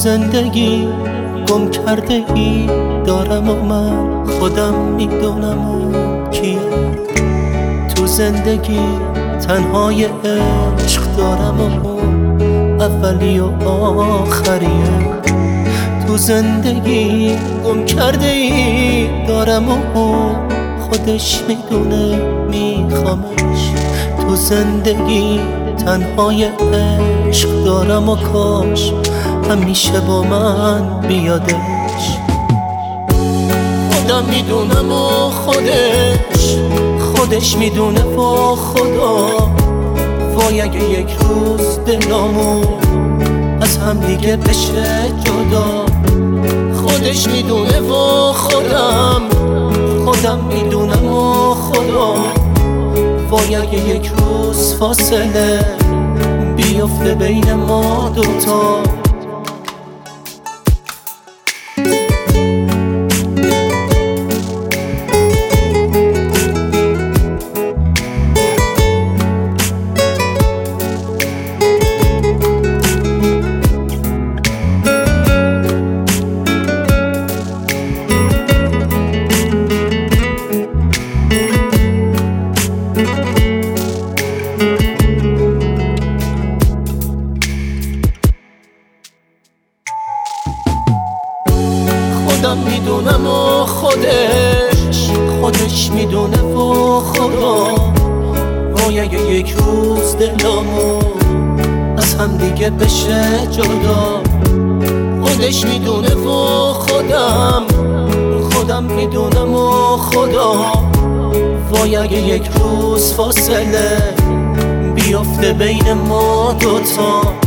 زندگی گم کرده ای دارم و من خودم میدونم و کیه. تو زندگی تنهای عشق دارم و اولی و آخریه. تو زندگی گم کرده ای دارم و خودش میدونه میخوامش. تو زندگی تنهای عشق دارم و کاش همیشه با من بیادش. خودم میدونم و خودش میدونه و خدا. وای اگه یک روز دلامو از هم دیگه بشه جدا. خودش میدونه و خودم میدونم و خدا. وای اگه یک روز فاصله بیفته بین ما دوتا. خودم میدونم و خودش میدونه و خدا. وای اگه یک روز دلامو از هم دیگه بشه جدا. خودش میدونه و خودم میدونم و خدا. وای اگه یک روز فاصله بیفته بین ما دوتا.